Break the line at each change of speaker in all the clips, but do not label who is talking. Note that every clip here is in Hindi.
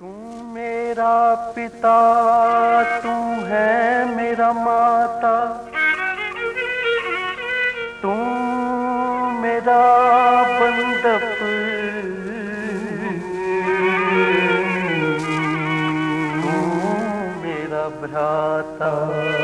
तू मेरा पिता, तू है मेरा माता, तू मेरा बंधप, तू मेरा भ्राता,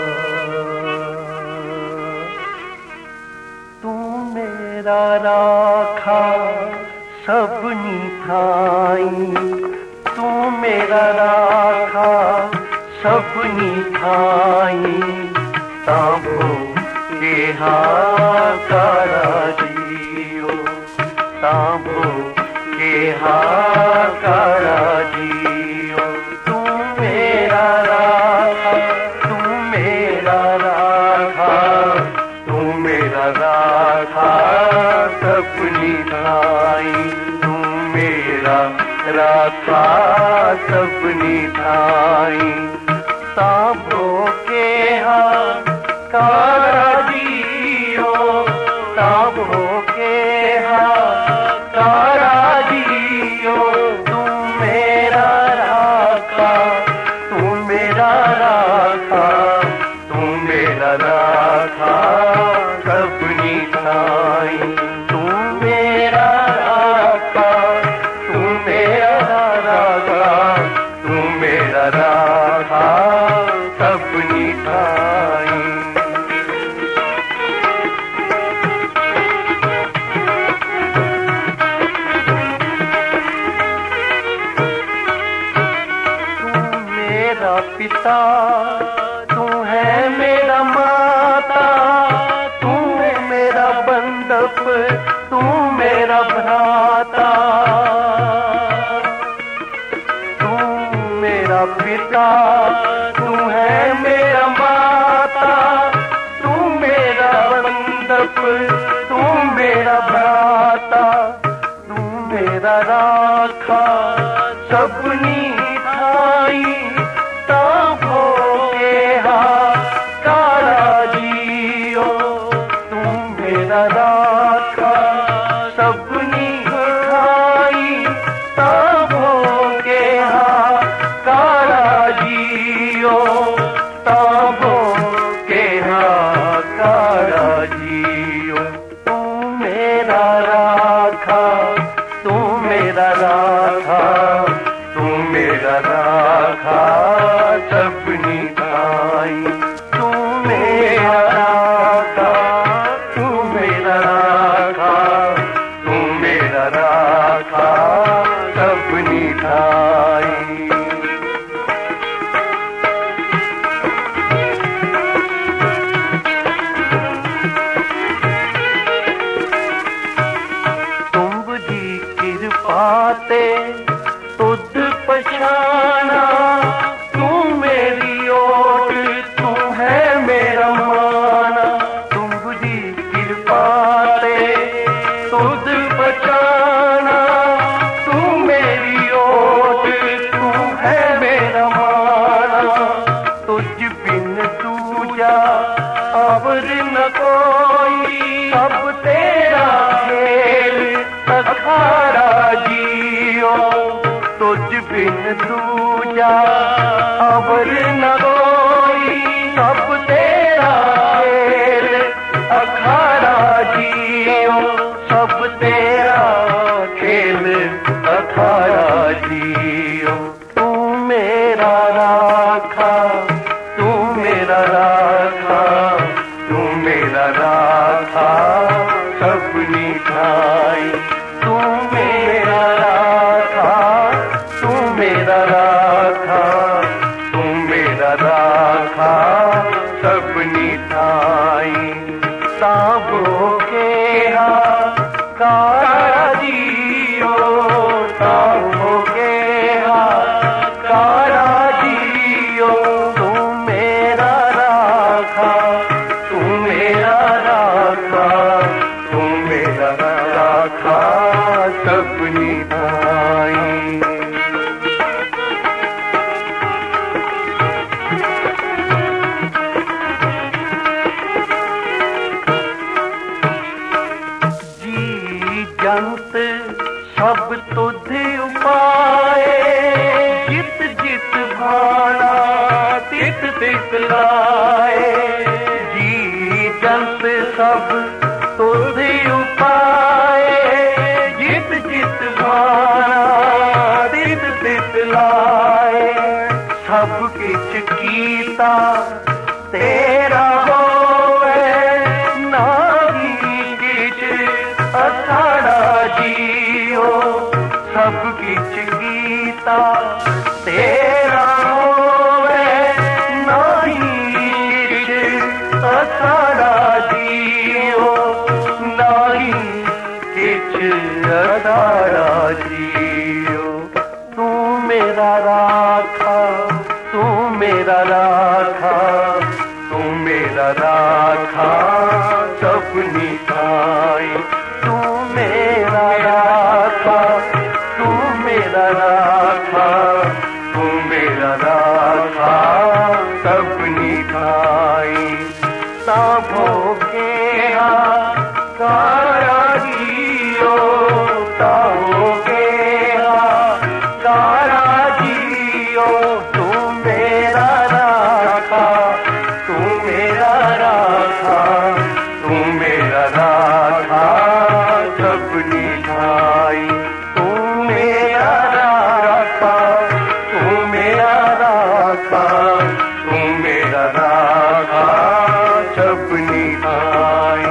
तू मेरा राखा सबनी थाई, तू मेरा राखा सबनी थाई, तांबो के हाकारा जियो, तांबो के हाकारा जियो। तू मेरा राखा, तू मेरा राखा, तू मेरा राखा सबनी थाई, तू मेरा राखा सबनी थाई, तांबो के हाकारा जियो, तांबो के हाकारा जियो। तू मेरा राखा, तू मेरा राखा, तू मेरा राखा सबनी थाई, तू मेरा राखा, तू मेरा राखा, तू मेरा राखा सबनी थाई। तू मेरा पिता, तू है मेरा माता, तू मेरा बंधप, तू मेरा भ्राता, तू मेरा पिता, तू है मेरा माता, तू मेरा बंधप, तू मेरा भ्राता, तू मेरा राखा सबनी थाई, तांबो के हाकारा जियो। तू मेरा राखा सबनी थाई, तांबो के हाकारा जियो, तांबो के हाकारा जियो। तू मेरा राखा, तू मेरा राखा, तू मेरा राखा सबनी थाई, तू मेरा राखा, तू मेरा राखा, तू मेरा राखा सबनी थाई। तुम दी कृपा ते तुद पछाना, तू मेरी ओट, तू है मेरा माना, तुम दी कृपा ते तुद पछाना, तू मेरी ओट, तू है मेरा माना, तुझ बिन दूजा अवर न कोई, सब तेरा खेल अखाड़ा जियो, तुझ बिन दूजा अवर न कोई, सब तेरा खेल अखाड़ा जियो, सब तेरा खेल अखाड़ा जियो। तू मेरा राखा, तू मेरा राखा, तू मेरा राखा सबनी थाई, तू मेरा राखा, तू मेरा राखा, तू मेरा राखा सबनी थाई, तांबो के हाकारा जियो, तांबो के हाकारा जियो। तू मेरा राखा, तू मेरा राखा, तू मेरा राखा सबनी थाई। लाए, जी जंत सब तुझ उपाए, जित जित भाना तित तित लाए, सब किछ कीता तेरा होवे, नाही किछ असाड़ा जियो, सब किछ कीता तेरा होवे, नाही किछ असाड़ा जियो, नाही किछ असाड़ा जियो। तू मेरा राखा, तू मेरा राखा, तू मेरा राखा सबनी ठाई, तू मेरा राखा, तू मेरा राखा, तू मेरा राखा सबनी ठाई। ताभो केहा कारा जियो, ताभो केहा कारा जियो, तू मेरा राखा, तू मेरा राखा, तू मेरा राखा सबनी ठाई, तू मेरा राखा, तू मेरा राखा, तू मेरा राखा सबनी ठाई।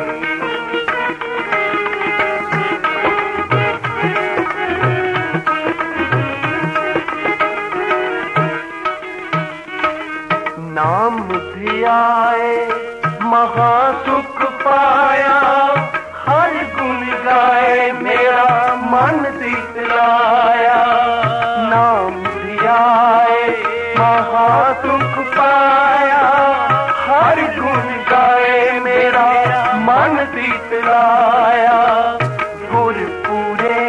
नाम धियाए महासुख पाया, हर गुण गाए मेरा मन दिखलाया। नाम धियाए महासुख पाया, हर गुण गाए मेरा मन दिखलाया। गुरपुरे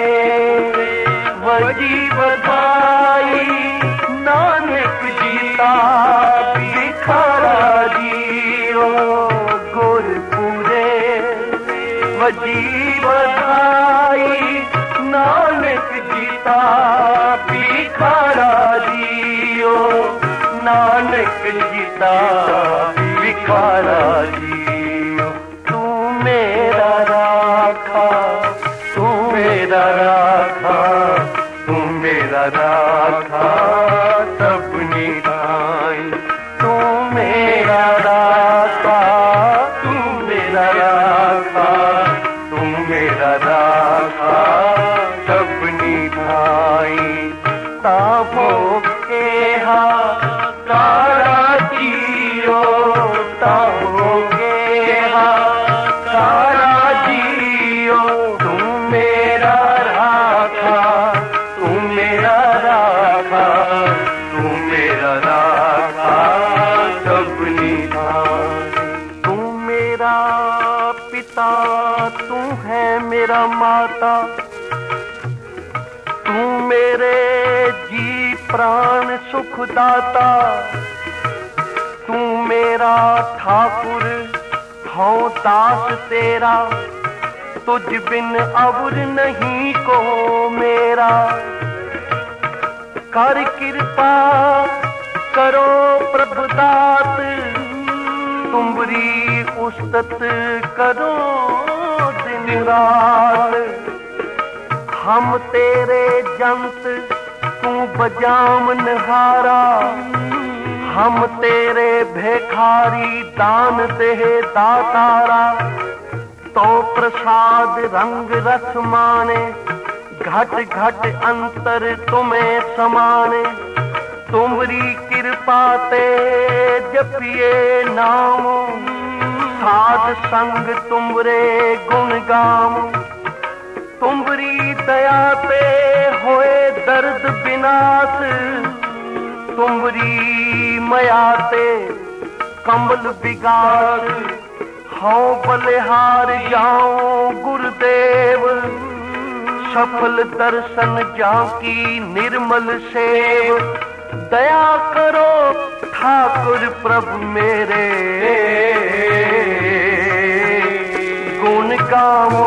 वजी बधाई, नानक जीता भिखारा जियो, गुरपुरे वजी बधाई, नानक जीता भिखारा जियो, नानक जीता भिखारा जियो। तू मेरा राखा, तू मेरा राखा, तू मेरा राखा सबनी ठाई, तू मेरा राखा, तू मेरा राखा, तू मेरा राखा सबनी ठाई। ताभो केहा कारा जियो, ताभो केहा कारा जियो, तू मेरा राखा, तू मेरा राखा, तू मेरा राखा सबनी ठाई। तू मेरा पिता, तू है मेरा माता, तू मेरे जी प्राण सुखदाता, तू मेरा ठाकुर हूँ दास तेरा, तुझ बिन अवर नहीं को मेरा। कर कृपा करो प्रभु दात, तुमरी उस्तत करो दिन रात। हम तेरे जंत तू बजाम नहारा, हम तेरे भिखारी दान दे दातारा। तो प्रसाद रंग रस माने, घट घट अंतर तुम्हें समाने। तुमरी कृपा ते जपिए नाम, साध संग तुमरे गुण गाम। तुमरी दया पे होए दर्द विनाश, तुमरी मया ते कमल विगास। हूँ बलिहार जाऊं गुरुदेव, सफल दर्शन जाकी निर्मल सेव। दया करो ठाकुर प्रभु मेरे, गुण गावो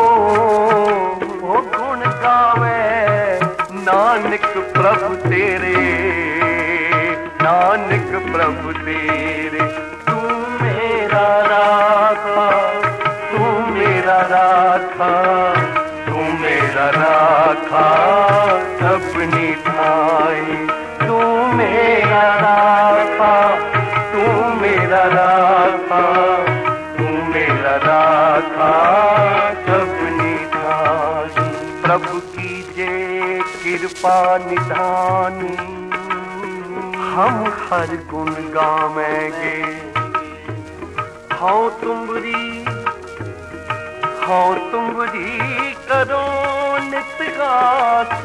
गुण गावे नानक प्रभु तेरे। नानक प्रभु तेरे। तू मेरा राखा, तू मेरा राखा, तू मेरा राखा अपनी ठाई। तू मेरा राखा, तू मेरा राखा, तू मेरा राखा अपनी ठाई। प्रभु कीजे कृपा निधानी, हम हर गुण गावेंगे। हाँ तुमरी करो नित गाथ,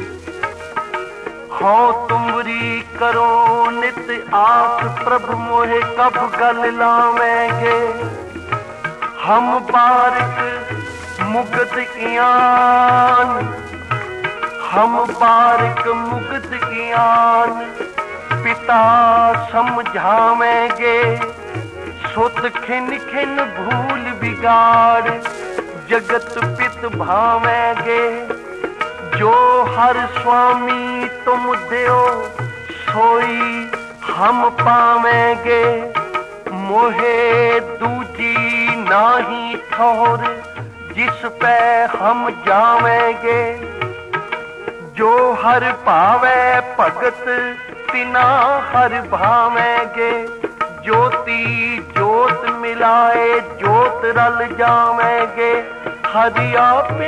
हाँ तुमरी करो नित आस। प्रभु मोहे कब गल लावेंगे। हम बारिक मुगत ज्ञान, हम बारिक मुगत ज्ञान पिता समझावेंगे। सुत खिन खिन भूल बिगाड़ जगत पित भावेंगे। जो हर स्वामी तुम देओ सोई हम पावेंगे। मोहे दूजी नाही ठौर जिस पे हम जावेंगे। जो हर पावे भगत तिना हर भावेंगे। ज्योति ज्योत मिलाए ज्योत रल जावेंगे। हरिया पे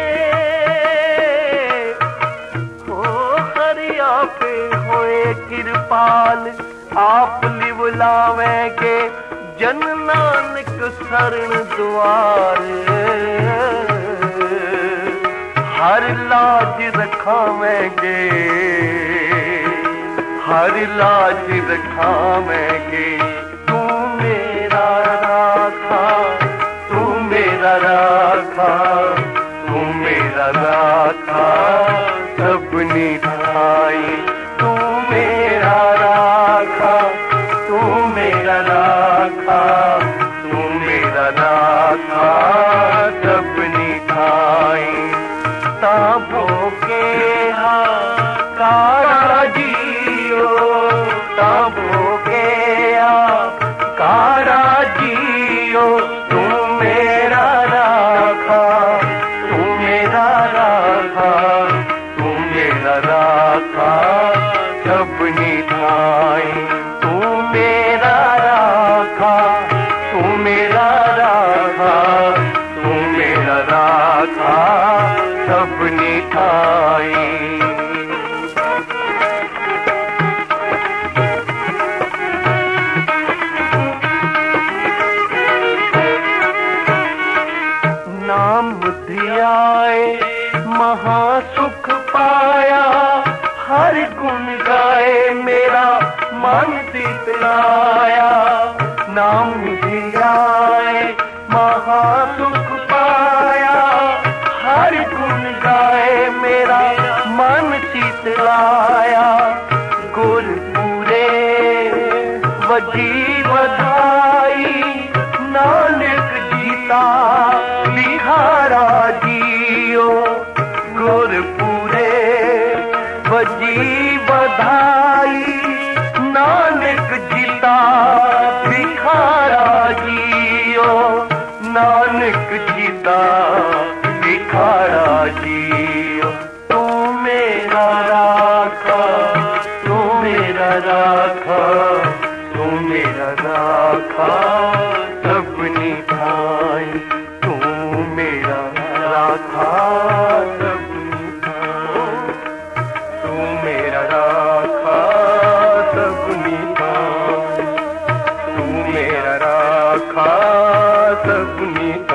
होए कृपाल आप लिवलावेंगे। जन नानक शरण द्वार हर लाज रखावेंगे, हर लाज रखावेंगे। तू मेरा राखा, तू मेरा राखा, तू मेरा राखा अपनी ठाई। तू मेरा राखा, तू मेरा राखा, तू मेरा राखा अपनी ठाई। ताबो के कारा जियो, ताबो के कारा जियो। तू मेरा राखा, तू मेरा राखा, तू मेरा राखा अपनी ठाई। तू मेरा राखा, तू मेरा राखा, तू मेरा राखा अपनी ठाई। नाम धियाए महासुख पाया। हर गुण गाए मेरा मन तितलाया। नाम धियाए महासुख पाया। हर गुण गाए मेरा मन तितलाया। गुर पूरे वजी बधाई। नानक जीता बिहारा जियो। गुर पूरे वजी बधाई। नानक जीता बिहारा जियो। नानक जीता बिहारा जियो। तू मेरा राखा, तू मेरा राखा, तू मेरा राखा अपनी ठाई। तू मेरा राखा अपनी ठाई। तू मेरा राखा अपनी ठाई। तू मेरा राखा अपनी ठाई।